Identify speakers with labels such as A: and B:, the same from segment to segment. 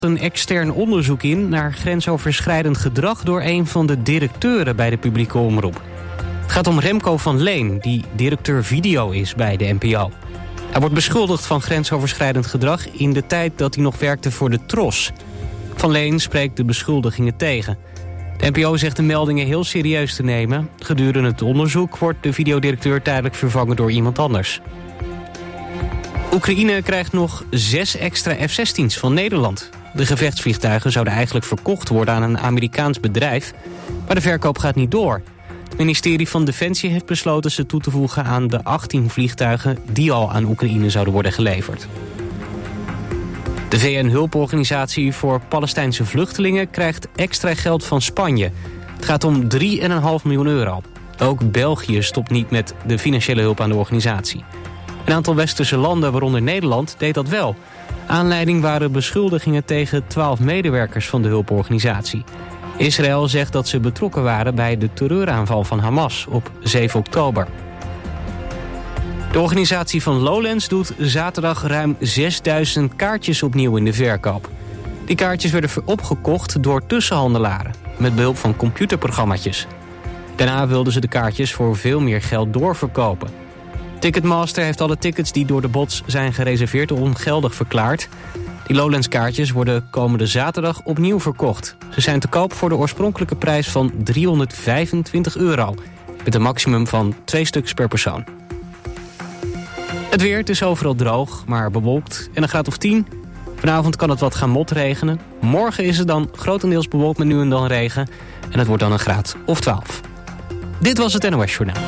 A: een extern onderzoek in naar grensoverschrijdend gedrag door een van de directeuren bij de publieke omroep. Het gaat om Remco van Leen, die directeur video is bij de NPO. Hij wordt beschuldigd van grensoverschrijdend gedrag in de tijd dat hij nog werkte voor de TROS. Van Leen spreekt de beschuldigingen tegen. De NPO zegt de meldingen heel serieus te nemen. Gedurende het onderzoek wordt de videodirecteur tijdelijk vervangen door iemand anders. Oekraïne krijgt nog 6 extra F-16's van Nederland. De gevechtsvliegtuigen zouden eigenlijk verkocht worden aan een Amerikaans bedrijf, maar de verkoop gaat niet door. Het ministerie van Defensie heeft besloten ze toe te voegen aan de 18 vliegtuigen die al aan Oekraïne zouden worden geleverd. De VN-hulporganisatie voor Palestijnse vluchtelingen krijgt extra geld van Spanje. Het gaat om €3,5 miljoen. Ook België stopt niet met de financiële hulp aan de organisatie. Een aantal westerse landen, waaronder Nederland, deed dat wel. Aanleiding waren beschuldigingen tegen 12 medewerkers van de hulporganisatie. Israël zegt dat ze betrokken waren bij de terreuraanval van Hamas op 7 oktober. De organisatie van Lowlands doet zaterdag ruim 6000 kaartjes opnieuw in de verkoop. Die kaartjes werden opgekocht door tussenhandelaren met behulp van computerprogramma's. Daarna wilden ze de kaartjes voor veel meer geld doorverkopen. Ticketmaster heeft alle tickets die door de bots zijn gereserveerd ongeldig verklaard. Die Lowlands-kaartjes worden komende zaterdag opnieuw verkocht. Ze zijn te koop voor de oorspronkelijke prijs van €325, met een maximum van 2 stuks per persoon. Het weer, het is overal droog, maar bewolkt en een graad of 10. Vanavond kan het wat gaan motregenen. Morgen is het dan grotendeels bewolkt met nu en dan regen. En het wordt dan een graad of 12. Dit was het NOS Journaal.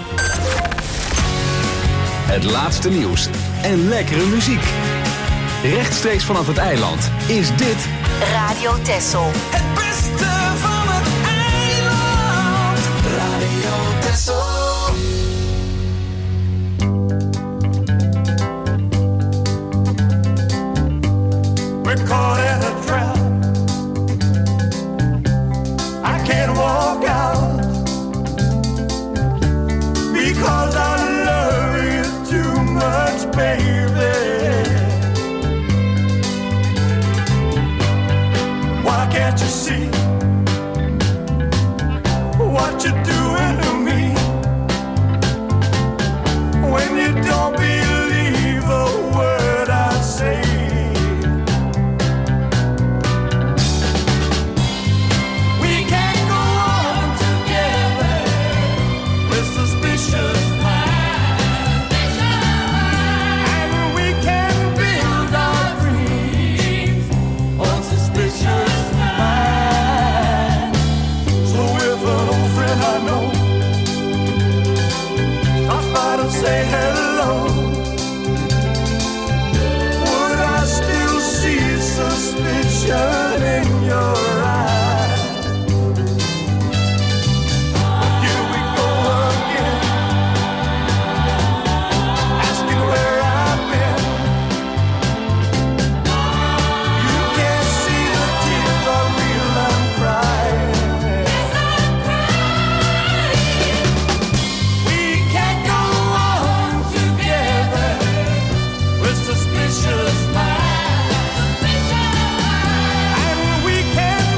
B: Het laatste nieuws en lekkere muziek. Rechtstreeks vanaf het eiland is dit
C: Radio Texel.
D: Het beste van het eiland. Radio Texel. We're caught in a trap. I can't walk out because I love you too much, baby. Why can't you see what you're doing to me when you don't believe a word I say? We can't go on together with suspicious minds, and we can build our dreams on suspicious. Say hello. Would I still see suspicion in your eyes? Here we go again, asking where I've been. You can't see the tears are real, I'm crying. Suspicious mind, and we can't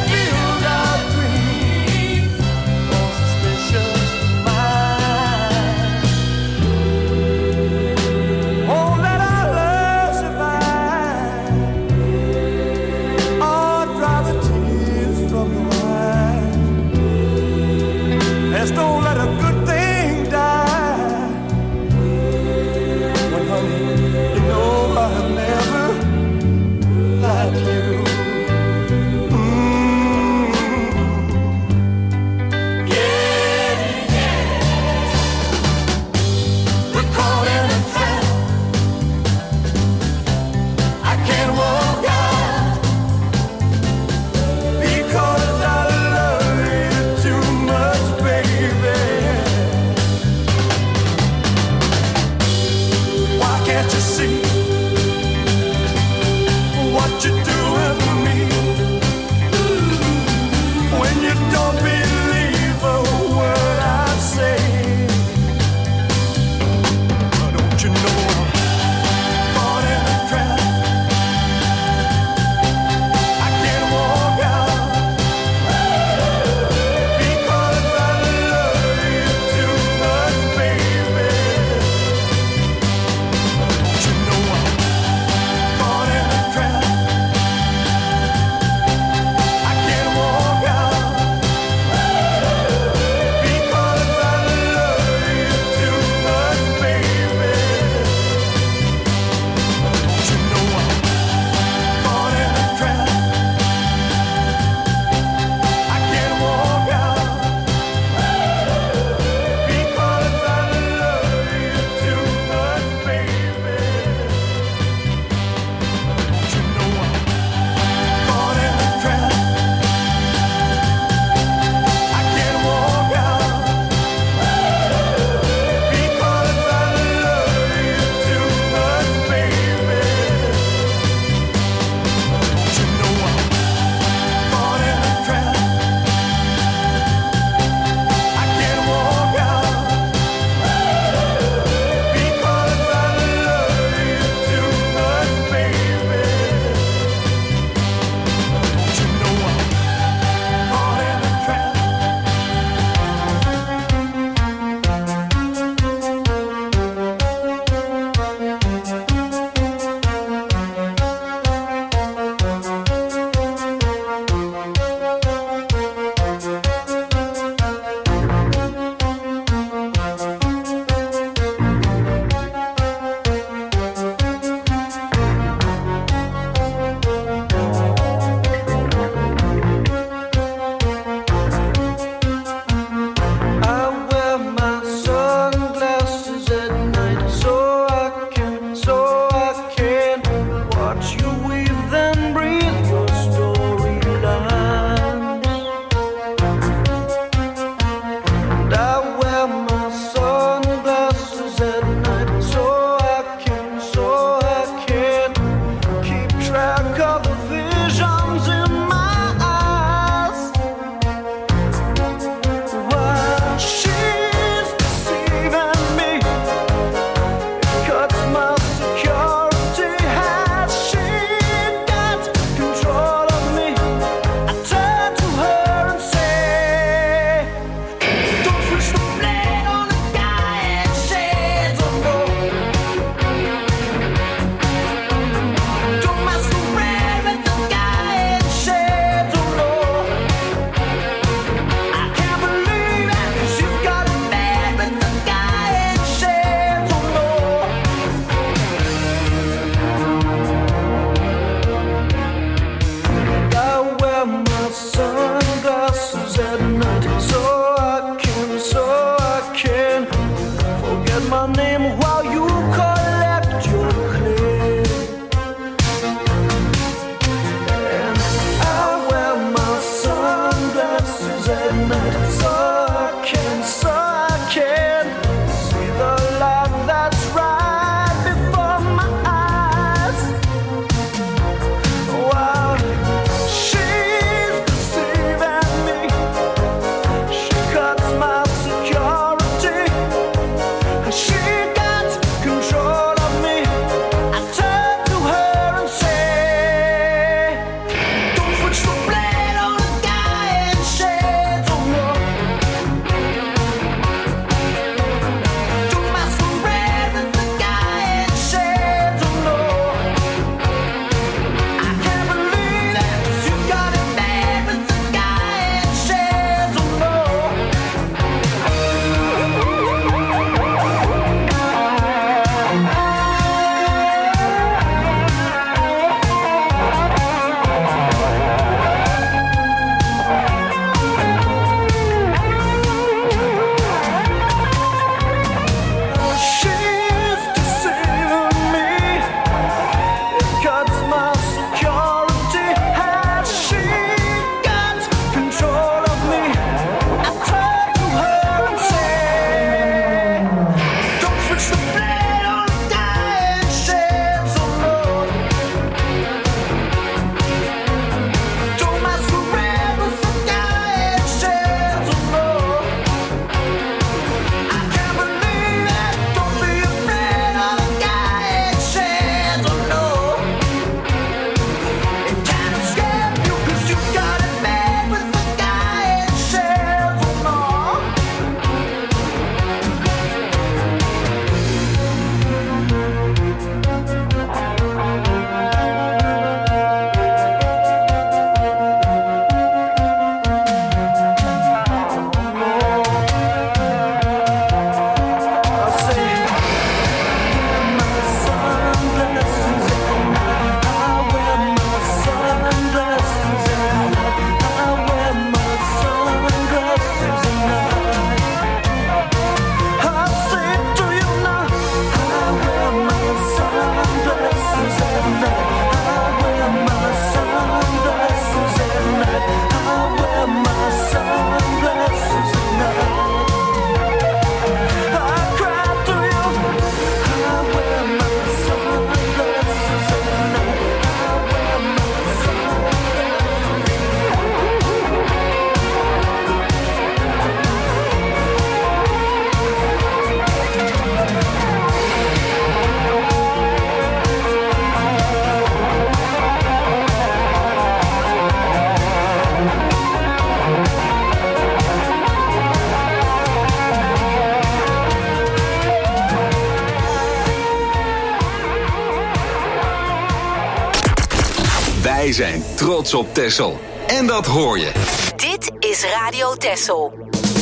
B: Wij zijn trots op Texel. En dat hoor je.
C: Dit is Radio Texel.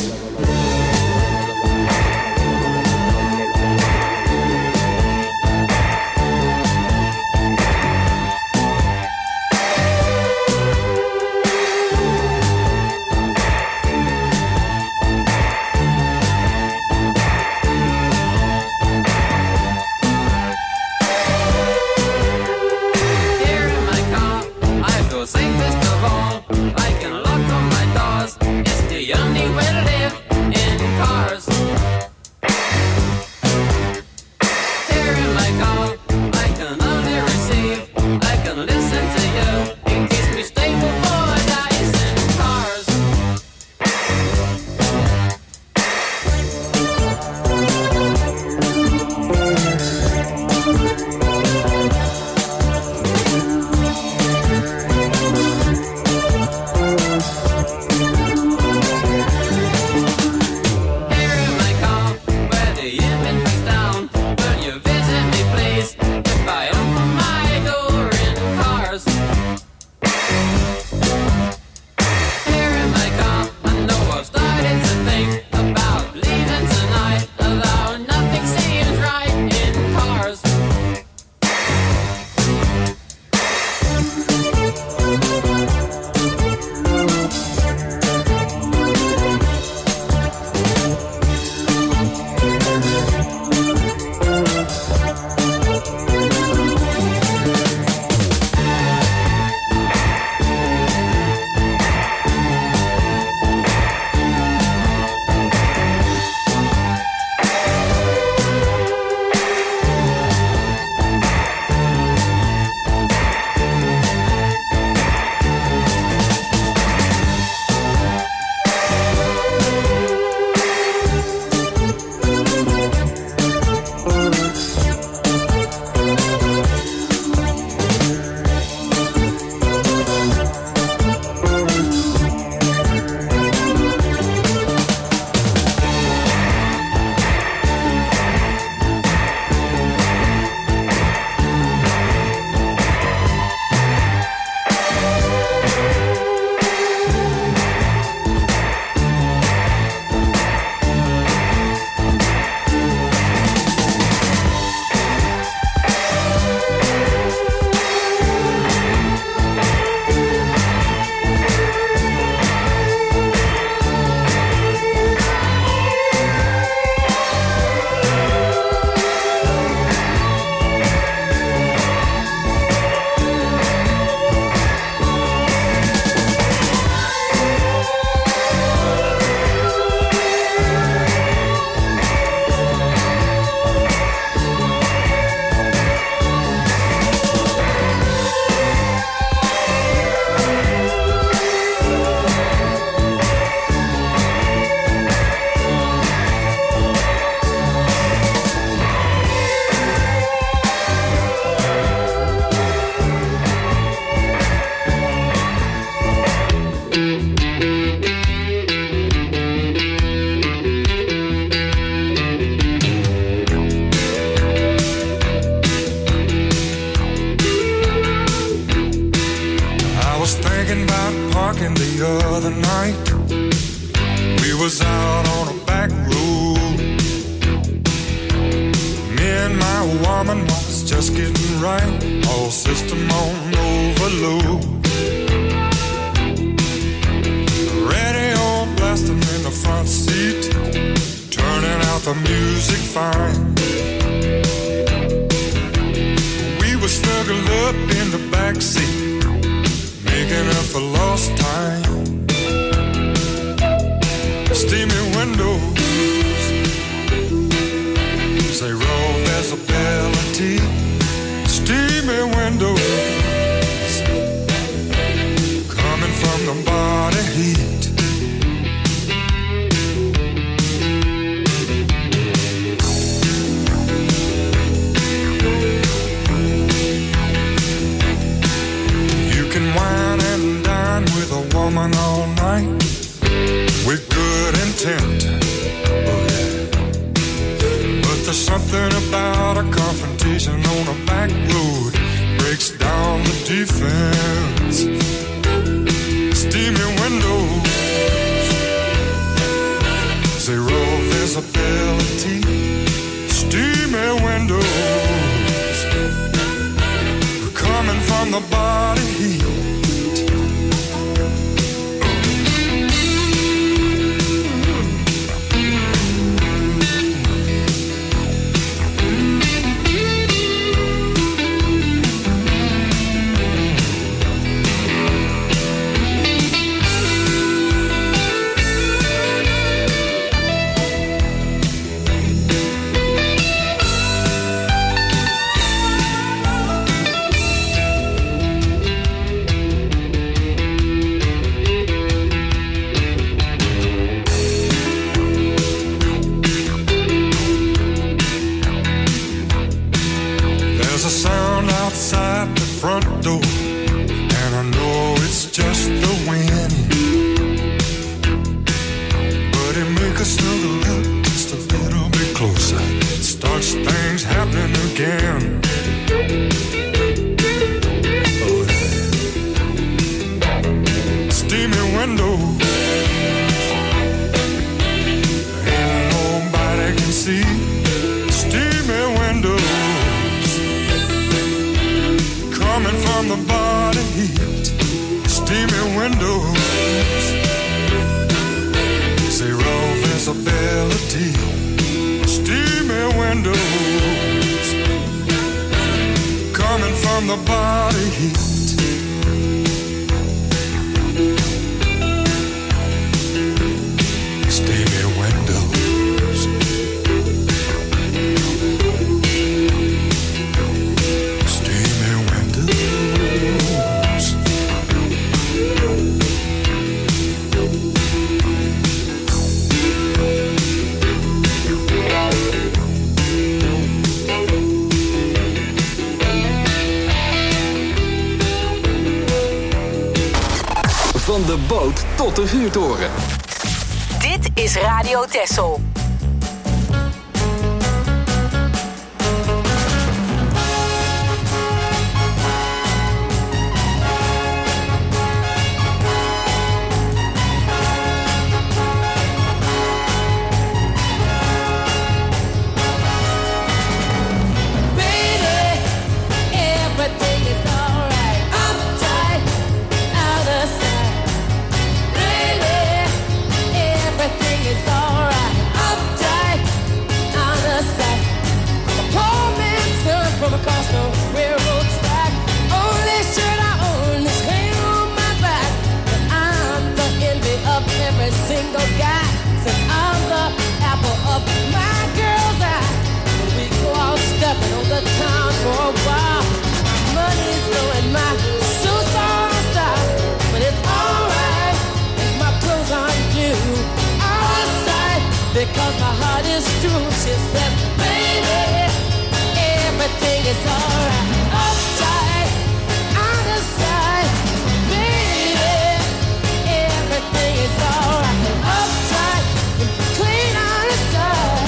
E: Safest of all, I can lock on my doors. It's the only way to live in cars. Here in my car, I can only receive. I can listen to you. It keeps me stable for days in cars.
D: There's something about a confrontation on a back road breaks down
F: the defense. Steamy windows, zero visibility. Steamy windows, coming from the body heat. There's a sound outside the front door, and I know it's just the wind, but it makes us snuggle up just a little bit closer. It starts things happening again. Oh, yeah. Steamy windows, and nobody can see. Steamy windows, coming from the body heat. Steamy windows, zero visibility. Steamy windows, coming from the body heat. Steamy windows, steamy windows.
B: Van de boot tot de vuurtoren.
C: Dit is Radio Texel.
G: From across the railroad track, only shirt I own is hanging on my back. But I'm the envy of every single guy, since I'm the apple of my girl's eye. We go out stepping on the town for a while. Money's blowing, my suit's on style, but it's alright if my clothes aren't new. Outside, because my heart is true. She says, baby, everything is alright. Upside, out of sight, baby. Everything is alright. Upside, clean out of sight.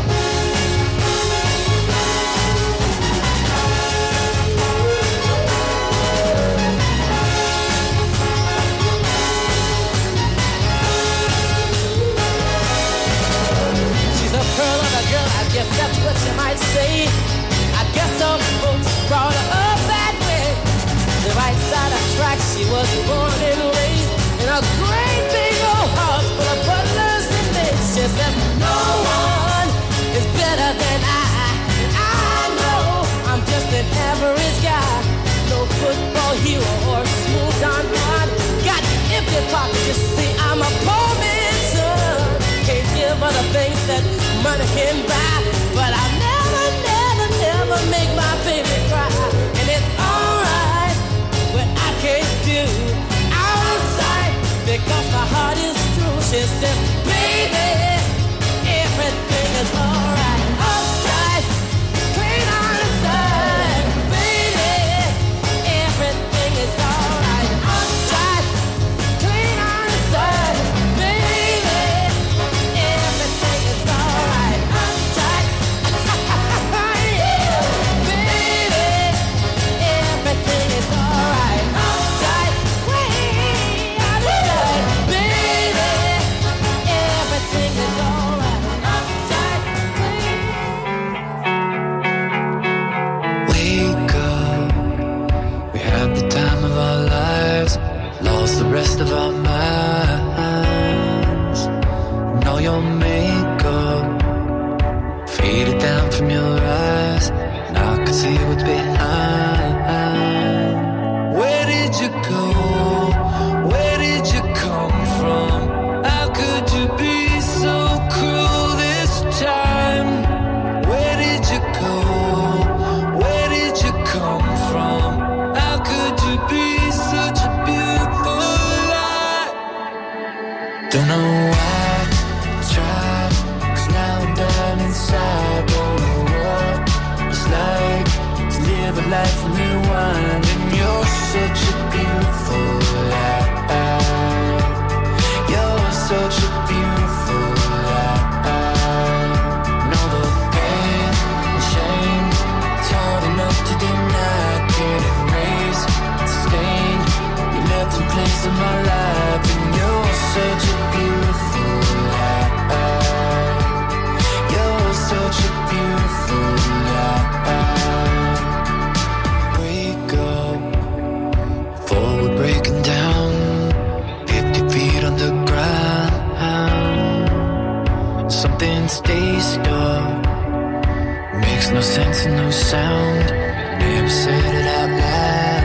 G: She's a pearl of a girl, I guess that's what you might say. I guess some folks brought her up that way. The right side of tracks, she was born and raised in a great big old house full of butlers and maids. She says, no one is better than I. And I know I'm just an average guy. No football hero or smooth Don Juan. Got empty pockets, you see, I'm a poor man's son. Can't give her the things that money can buy, but I'll never make my baby cry. And it's alright what I can't do outside, because my heart is true. She says, baby, everything is alright. Upside, clean on the side, baby, everything is alright. Upside, clean on the side, baby, everything is alright. Upside, baby, everything is alright.
H: rest of our minds. And all your makeup faded down from your eyes. Now I can see what's behind. Where did you go? Where did you come from? How could you be so cruel this time? Where did you go? Where did you come from? How could you be such a beautiful lie? Don't know why I tried, 'cause now I'm down inside. Don't know what it's like to live a life and rewind. And you're such a beautiful lie. You're such a beautiful lie. And all the pain and shame, it's hard enough to deny. Can't erase the stain you left in place in my life. And you're such a beautiful lie. You're such a beautiful lie. Break up, forward breaking down, 50 feet underground. Something stays stuck, makes no sense and no sound. Never said it out loud.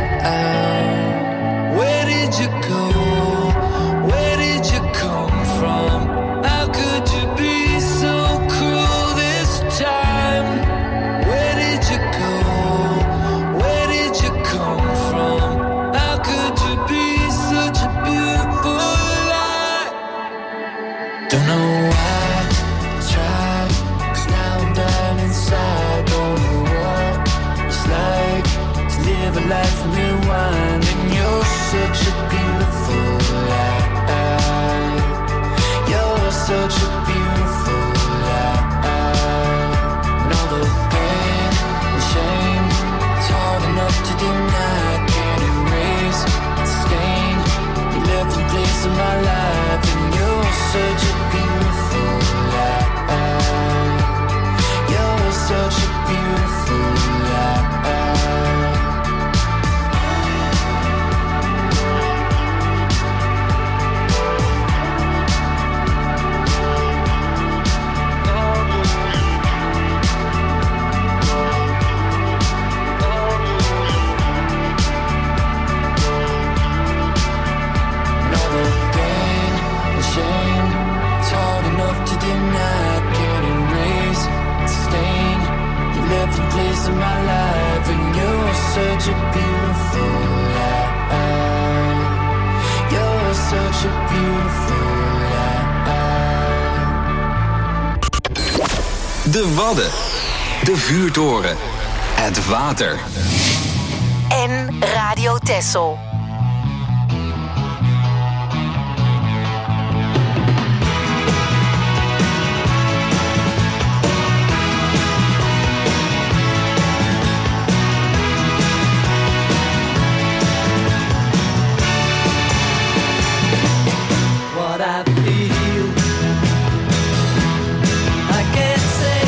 H: Where did you go? Where did you come from? How could you be so cruel this time? Where did you go? Where did you come from? How could you be such a beautiful lie? Don't know why I tried, 'cause now I'm down inside. Don't know what it's like to live a life and rewind. And you're such a beautiful lie. You're such a beautiful lie. And all the pain and shame, it's hard enough to deny. Can't erase the stain you left in place in my life. And you're such a beautiful lie. You're such a beautiful lie. And all the pain and shame, it's hard enough to deny. Can't erase the stain you left in place in my life. And you're such a beautiful lie. You're such a beautiful lie.
B: De Wadden. De Vuurtoren. Het water.
C: En Radio Texel.
D: What I feel, I can't say.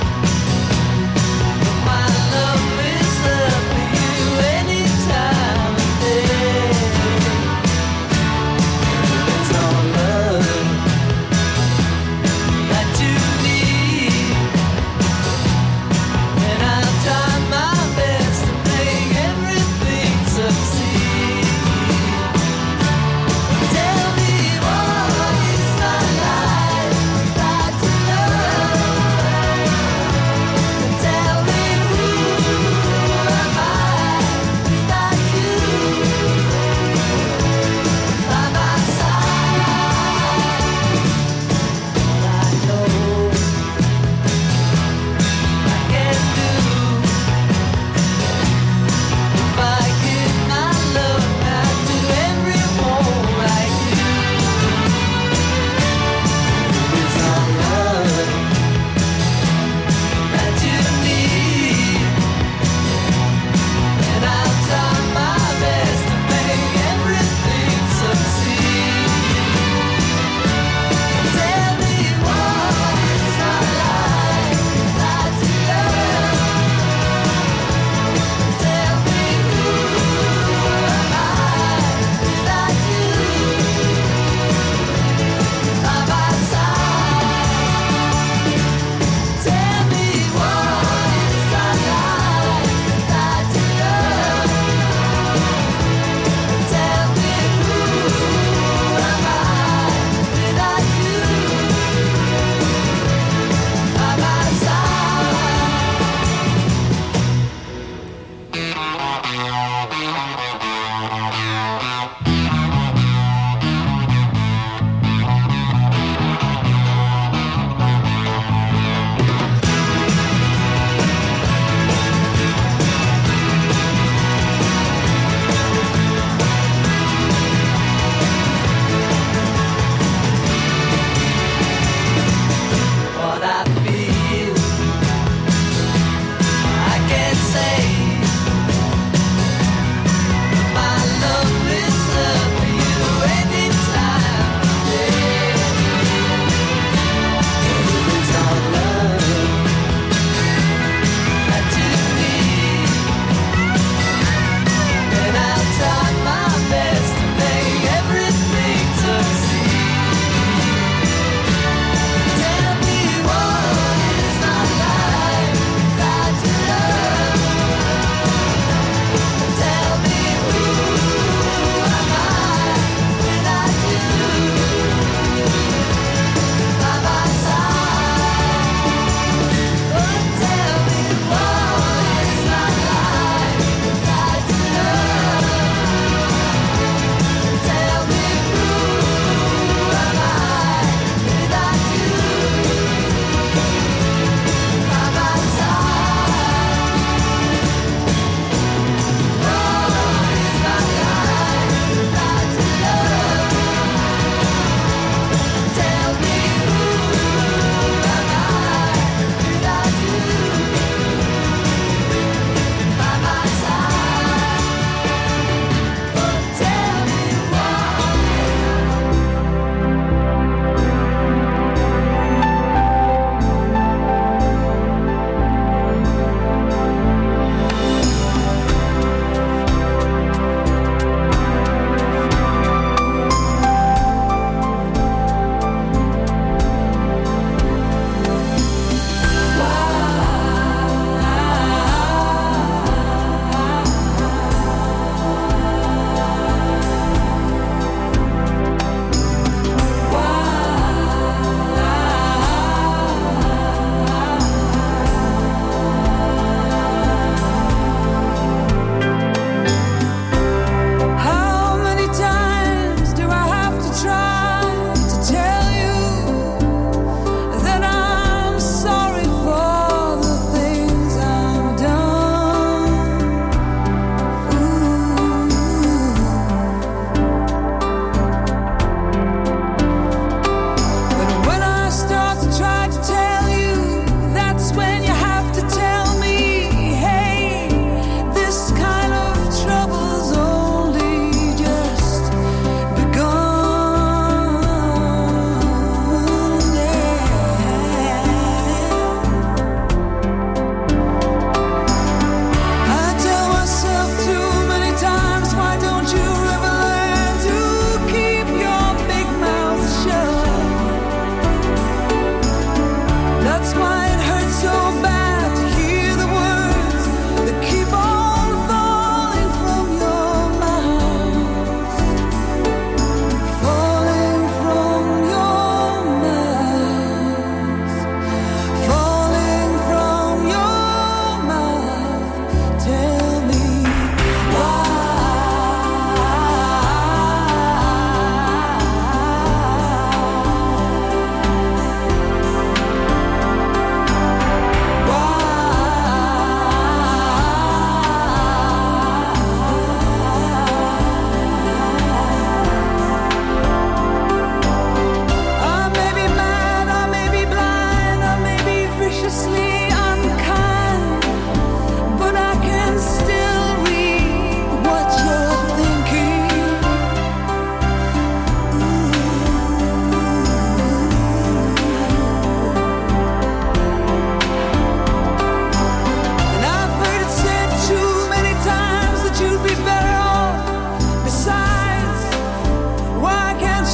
D: But my love is there for you anytime.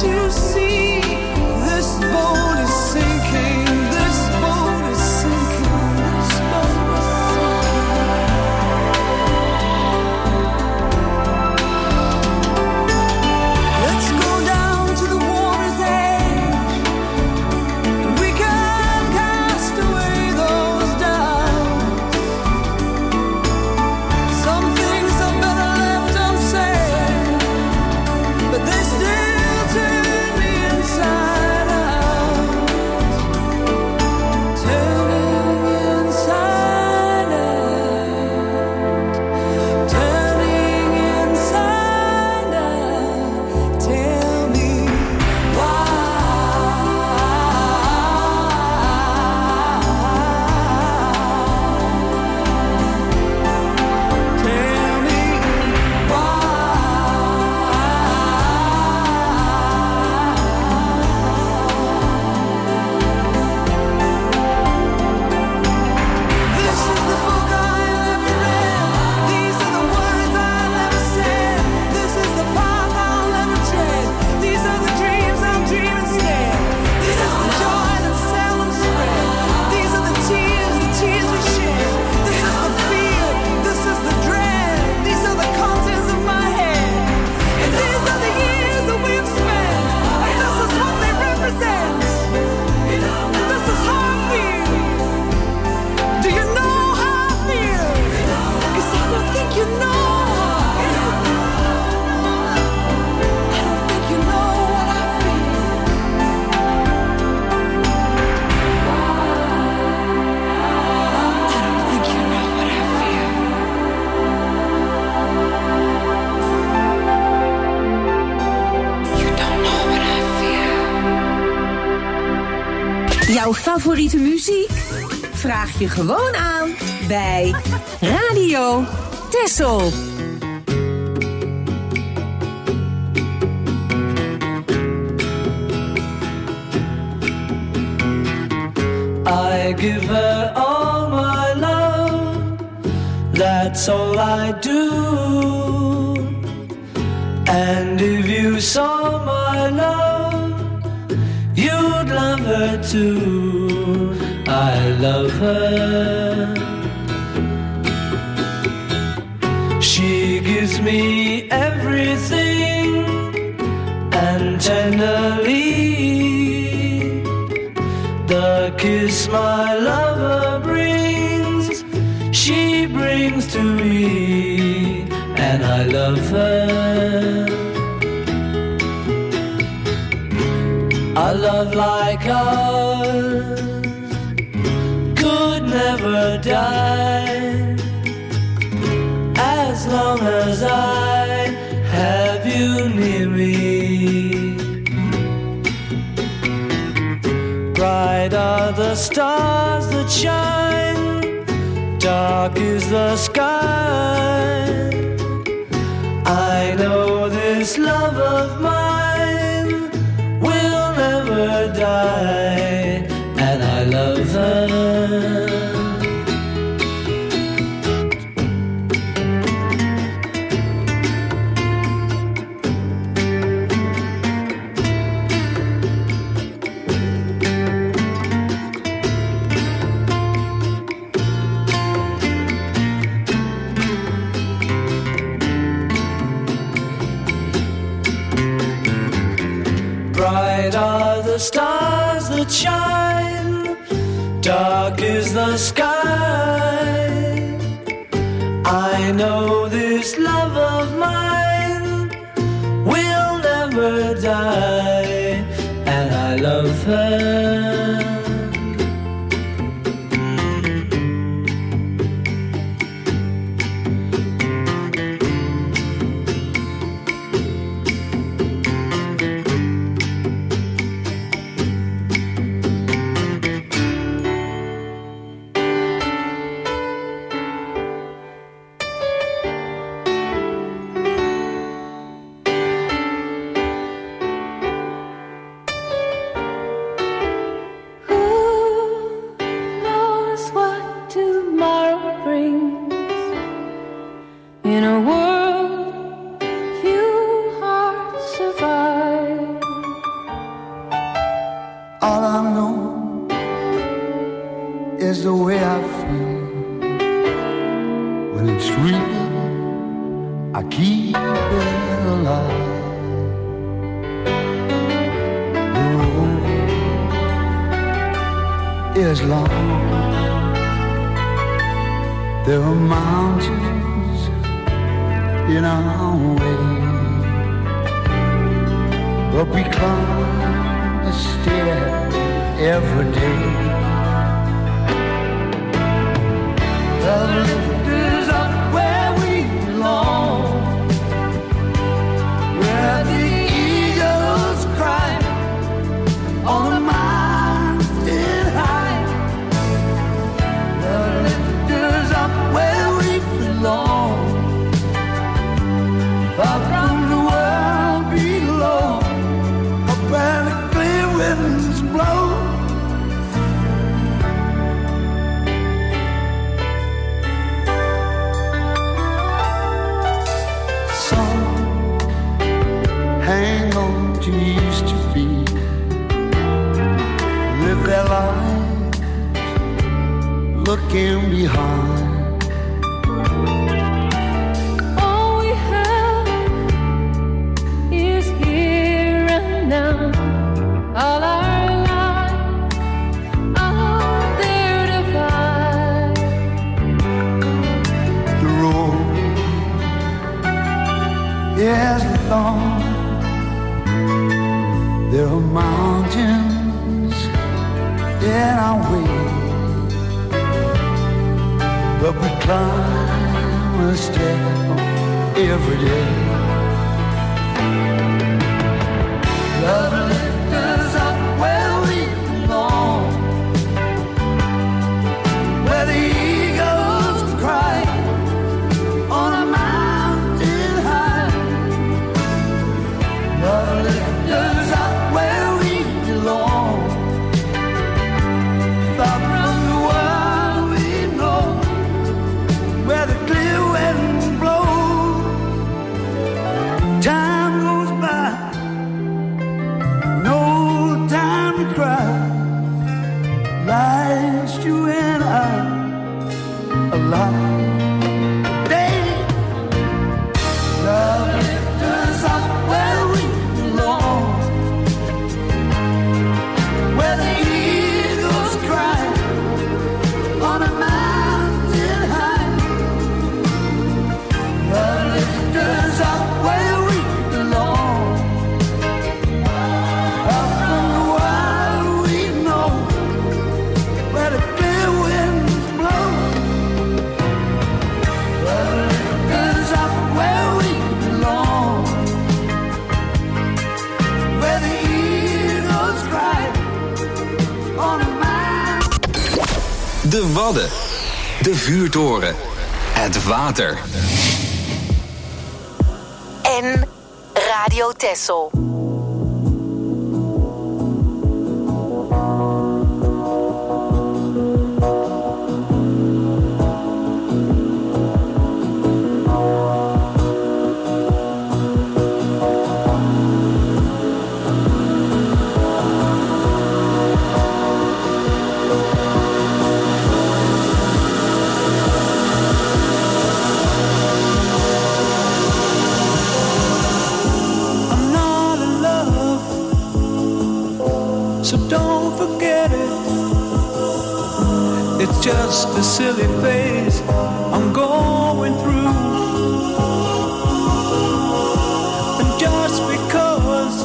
D: to see this boat is sinking, this boat is sinking, this boat is sinking. Let's go down to the water's edge, and we can cast away those doubts. Some things are better left unsaid, but they still turn me inside out. Turning inside out. Turning inside out. Tell me why. Tell me This is the book I never read. These are the words I never said. This is the path I'll never tread. These are the dreams I'm dreaming instead. This is the joy that's seldom spread. These are the tears we shed. This is the fear, this is the dread. These are the contents of my head. And these are the years that we've spent. And this is what they represent. This is how I feel. Do you know how I feel? 'Cause I don't think you know how I feel. I don't think you know what I feel. I don't think you know what I feel. You don't know what I feel.
I: Jouw favoriete muziek? Vraag je gewoon aan bij Radio Tessel.
D: I give her all my love, that's all I do. And if you saw my love, you'd love her too. I love her. She gives me everything, and tenderly the kiss my lover brings, she brings to me, and I love her. A love like ours could never die, as long as I have you near me. Bright are the stars that shine, dark is the sky. I know this love of mine will never die, and I love her. Bright are the stars that shine, dark is the sky. I know this love of mine will never die, and I love her.
J: is the way I feel. When it's real, I keep it alive. The road is long. There are mountains in our way, but we climb a stair every day. The lift is up where we belong, where the eagles cry on the mountain high. The lift is up where we belong, far from the world below, up where the clear winds blow. Hang on to used to be, live their lives looking behind.
K: All we have is here and now. All our lives are there to find.
J: The road is long. There are mountains in our way, but we climb a step every day. Love lifts us up where we belong, where the eagles cry on a mountain high. Love lifts us up where we belong, far from the world we know, where the clear winds blow. Time goes by, no time to cry. Life's you and I alive. Day, love lifts us up where we belong, where the eagles cry on a mountain high. Love lifts us up where we belong, up from the world we know, where the clear winds blow. Love lifts us up where we belong, where the eagles cry on a mountain.
B: De Wadden. De vuurtoren. Het water.
C: En Radio Texel.
J: I'm not in love, so don't forget it. It's just a silly phase I'm going through. And just because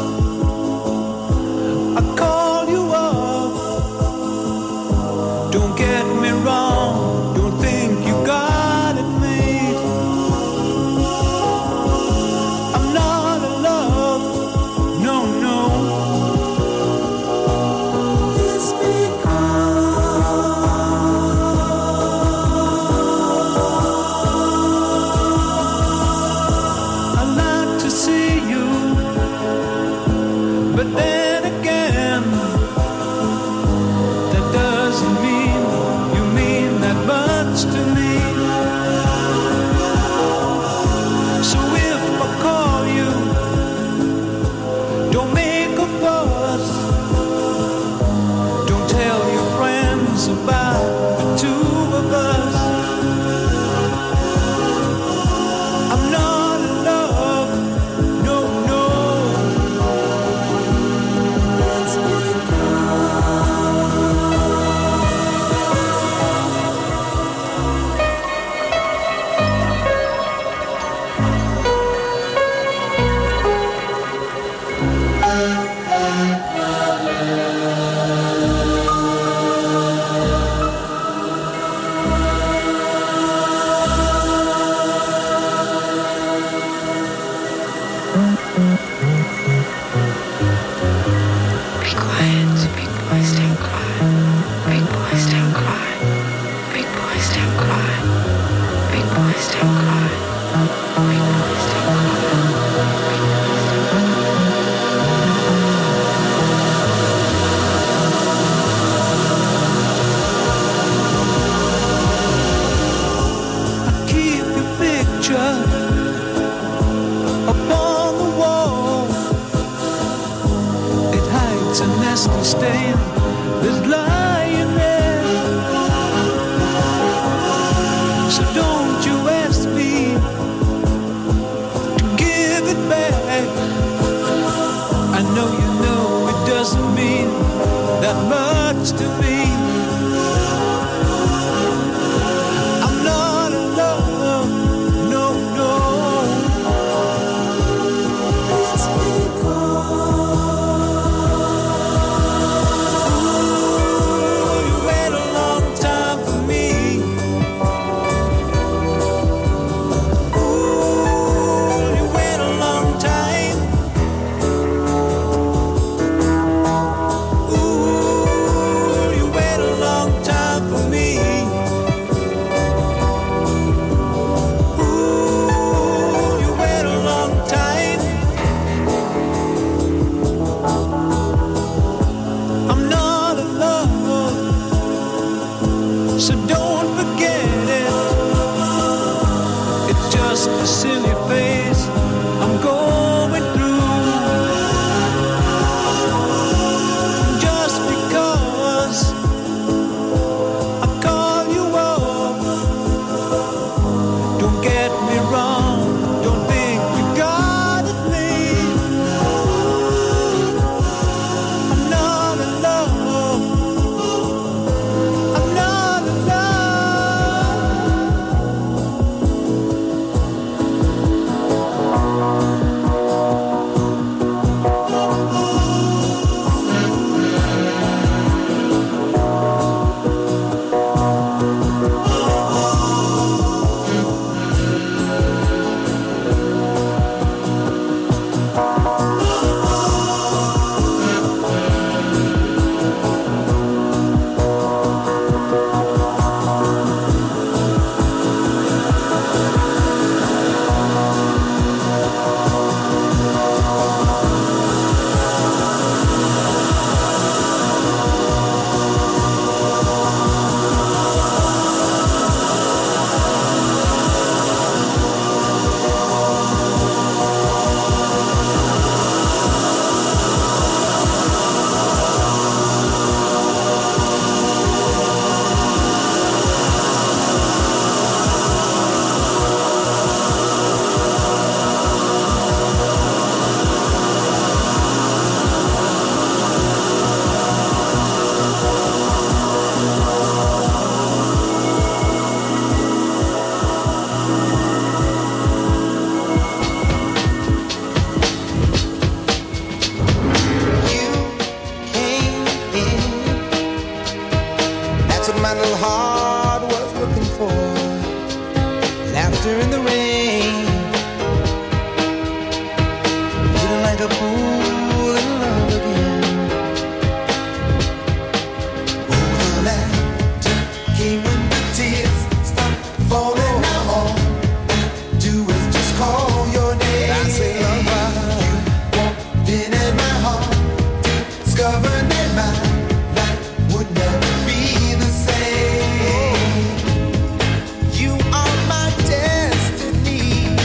J: I call you up, don't get me wrong, don't think you got it made. I'm not in love, no, no. It's I like to see you, but then again, that doesn't mean you mean that much to me. So if I call you, don't make a fuss, don't tell your friends about the
H: quiet. Big boys don't cry. Big boys don't cry. Big boys don't cry. Big boys don't cry. Big boys don't cry.
D: Keep your picture upon the wall. It hides a nasty stain that's lying there. So don't you ask me to give it back. I know it doesn't mean that much to me. I'm not in love, no, no. It's because you wait a long time for me. Ooh, you wait a long time. Ooh, you wait a long time for me. Ooh, you wait a long time. I'm not in love, so don't forget it. It's just a silly phase I'm going through. Just because I call you up, don't get me wrong, don't think you got it made. I'm not in love, I'm not in
L: my little heart was looking for. Laughter in the rain, feeling like a fool in love again. Oh, the laughter came when the tears stopped falling. Now all I do is just call your name. I say, lover, you walked in at my heart, discovered that my life would never be the same. You are my destiny.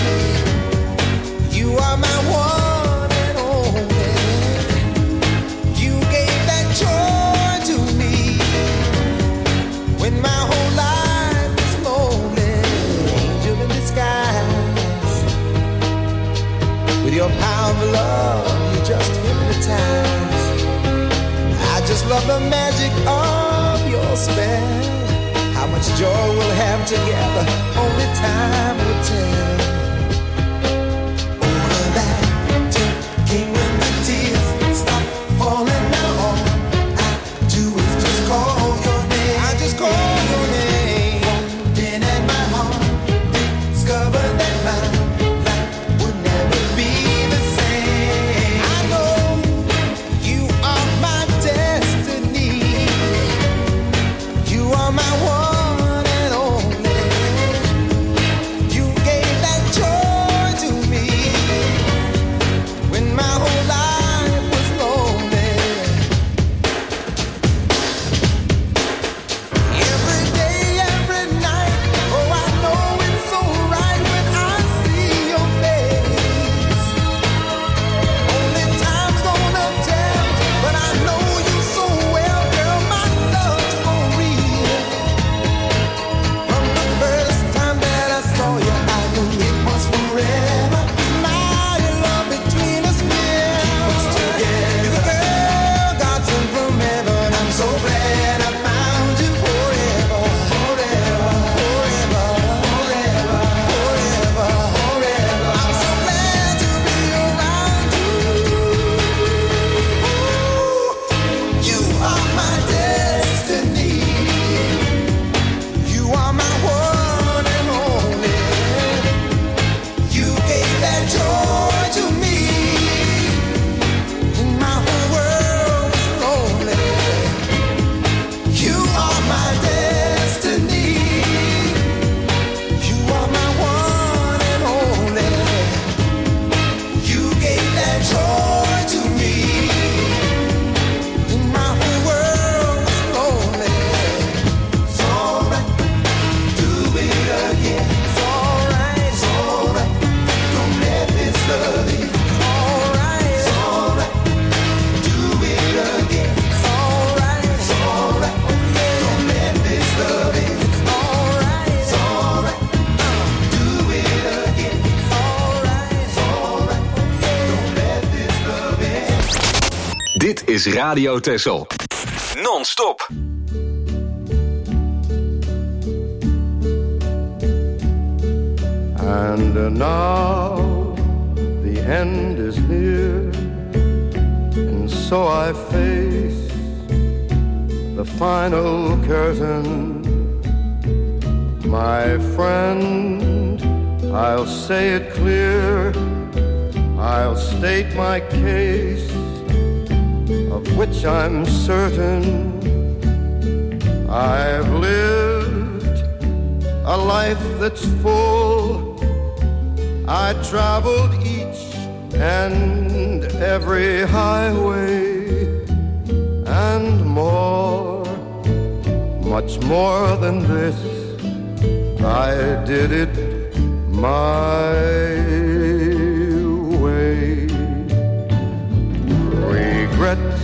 L: You are my one and only. You gave that joy to me when my whole life was lonely. Angel in disguise, with your power of love, you just hypnotize. I just love the magic of your spell. How much joy we'll have together, only time will tell. Oh, the laughter came when the tears stopped falling. Now all I do is just call your name. I just call your name. Walked in at my heart, discovered that my life would never be the same. I know you are my destiny.
B: Dit is Radio Texel. Non-stop.
J: And now the end is near, and so I face the final curtain. My friend, I'll say it clear, I'll state my case, of which I'm certain. I've lived a life that's full. I traveled each and every highway and more, much more than this. I did it my way. Regrets,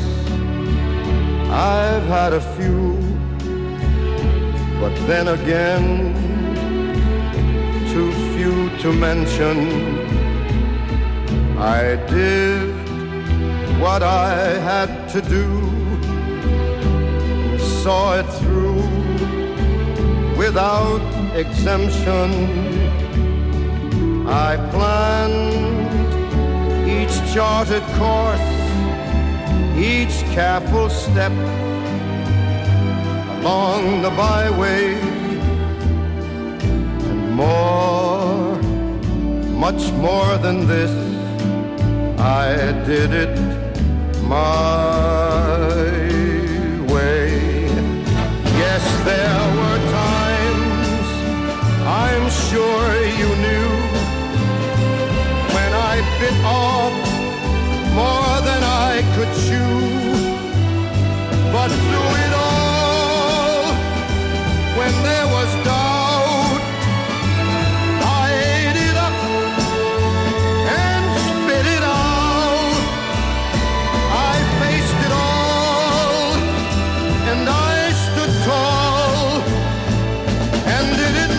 J: I've had a few, but then again, too few to mention. I did what I had to do, saw it through without exemption. I planned each charted course, each careful step along the byway, and more, much more than this, I did it my way. Yes, there were times, I'm sure you knew, when I bit off more than I could chew. But through it all, when there was doubt, I ate it up and spit it out. I faced it all, and I stood tall and did it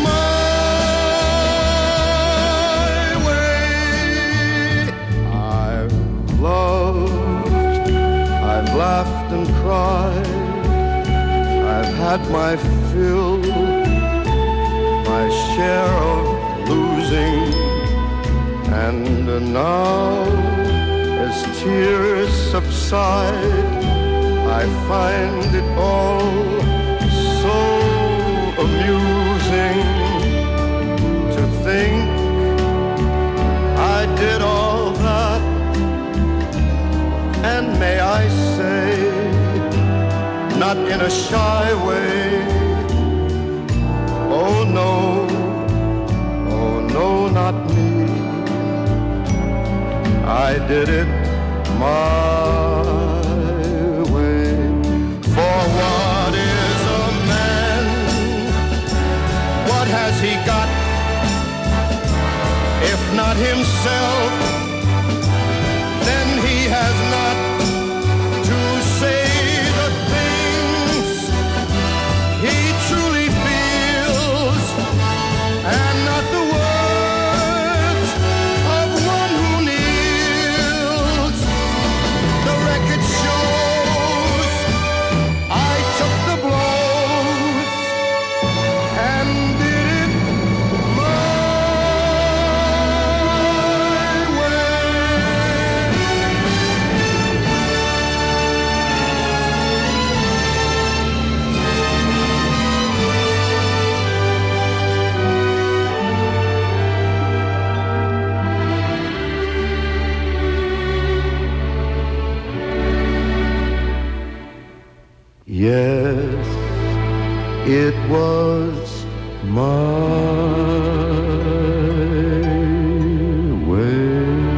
J: my way. I've loved, I've laughed and cried, I've had my fill, my share of losing, and now as tears subside, I find it all so amusing to think I did all that, and may I say, not in a shy way, oh no, not me. I did it my way. For what is a man? What has he got? If not himself, then he has not to say the things he truly feels, and not the words of one who kneels. The record shows I took the blows and did it my way. Yes, it was my way.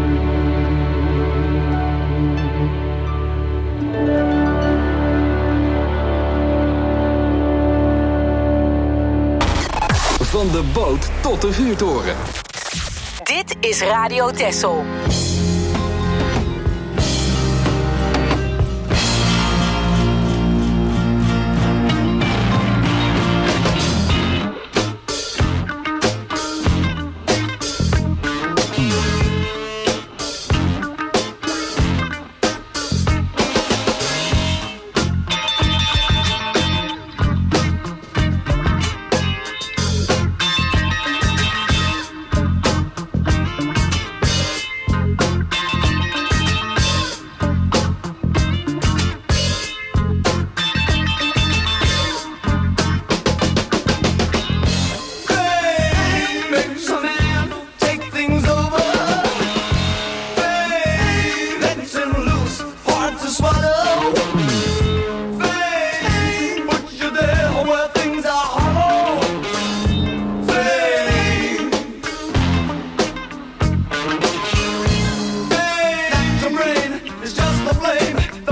B: Van de boot tot de vuurtoren.
C: Dit is Radio Texel.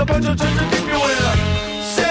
M: a bunch of children keep you well. Say,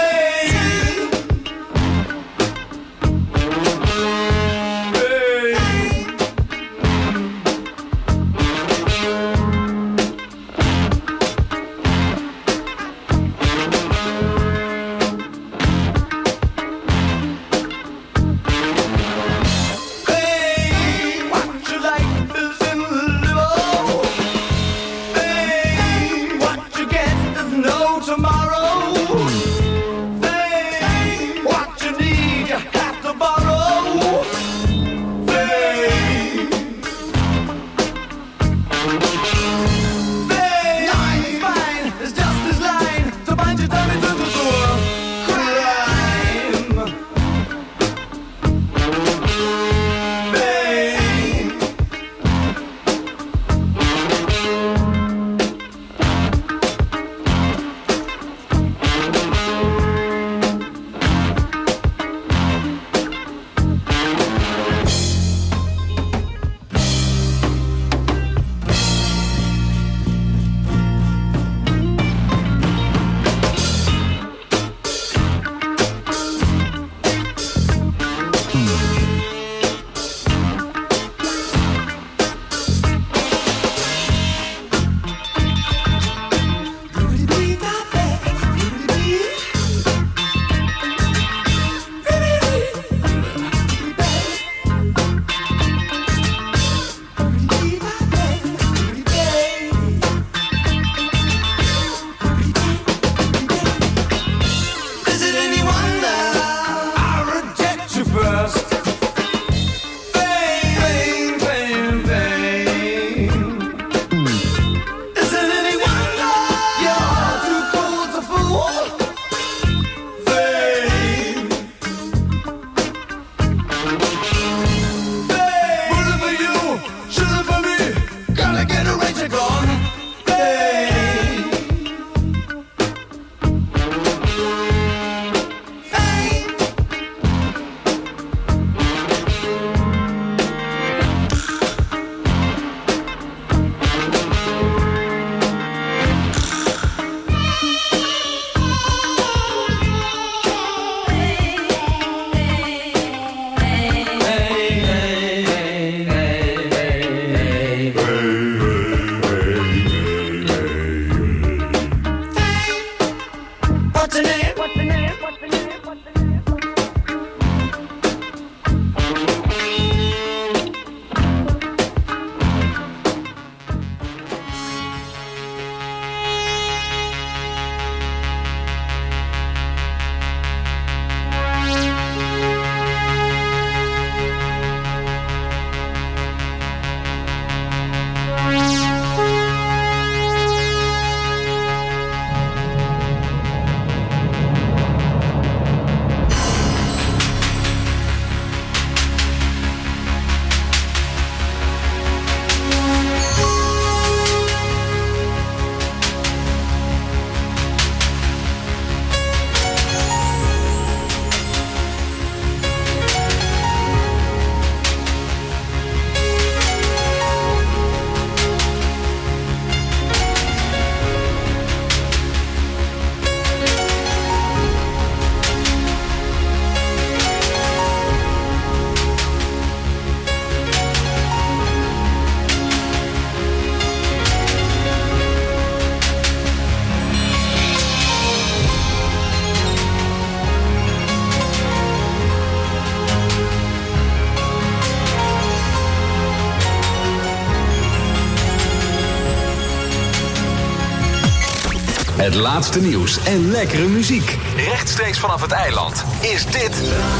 B: Het laatste nieuws en lekkere muziek. Rechtstreeks vanaf het eiland is dit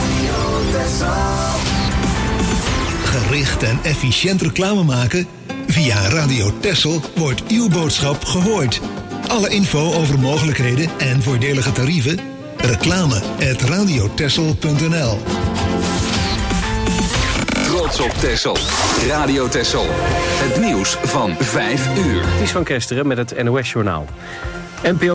N: Gericht en efficiënt reclame maken? Via Radio Texel wordt uw boodschap gehoord. Alle info over mogelijkheden en voordelige tarieven? reclame@radiotexel.nl.
B: Trots op Texel. Radio Texel. Het nieuws van 5 uur.
O: Ties van Kesteren met het NOS-journaal. NPO